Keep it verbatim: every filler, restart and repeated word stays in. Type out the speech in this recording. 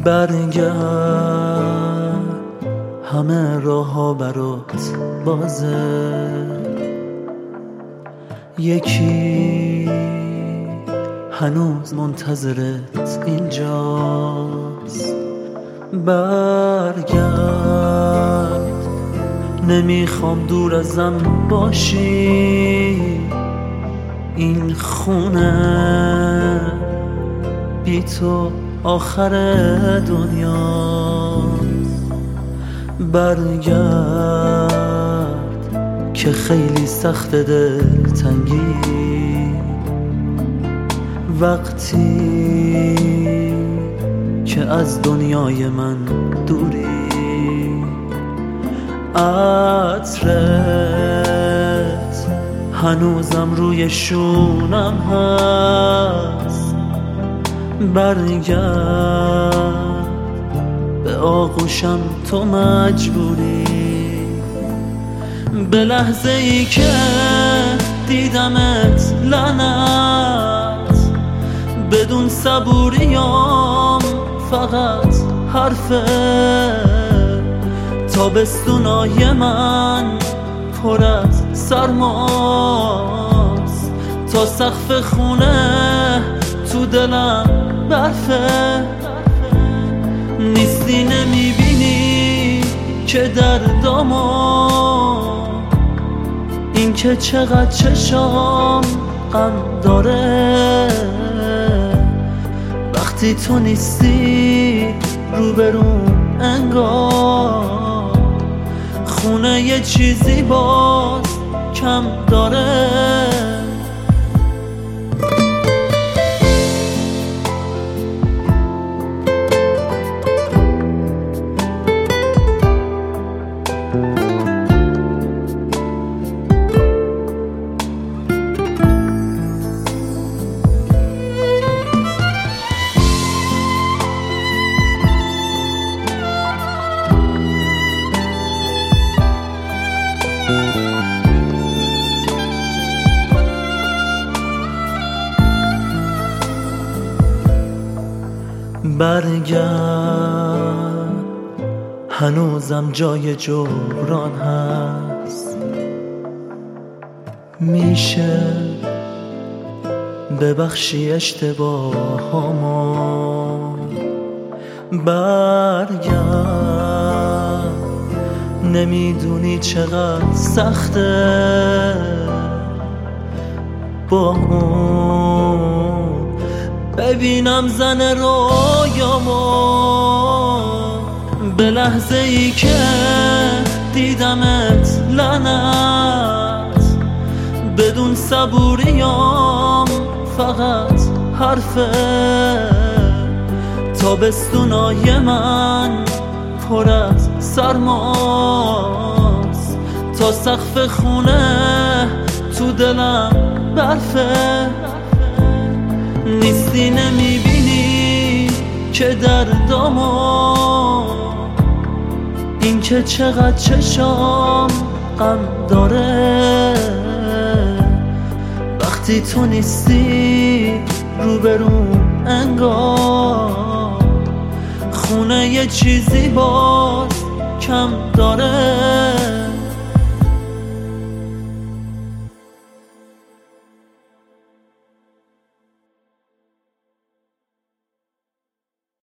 برگرد، همه راه ها برات بازه، یکی هنوز منتظرت اینجاست. برگرد، نمیخوام دور ازم باشی، این خونه بی تو آخر دنیاست. برگرد که خیلی سخت دلتنگی، وقتی که از دنیای من دوری. عطرت هنوزم روی شونم هست. برگرد، به آغوشم تو مجبوری. به لحظه ای که دیدمت لعنت، بدون صبوریام فقط حرفه. تابستونای من پر از سرماست، تا سقف خونه تو دلم برفه. نیستی نمیبینی که دردامو، این که چقدر چشام غم داره. وقتی تو نیستی روبروم انگار خونه یه چیزی باز کم داره. برگرد، هنوزم جای جبران هست. میشه ببخشی اشتباهامو. برگرد، نمیدونی چقدر سخته با اون ببینم زن رویامو. به لحظه ای که دیدمت لعنت، بدون صبوریام فقط حرفه. تابستونای من پر از سرماست، تا سقف خونه تو دلم برفه. نیستی نمیبینی که دردامو، این که چقدر چشام غم داره. وقتی تو نیستی روبروم انگار خونه یه چیزی باز کم داره.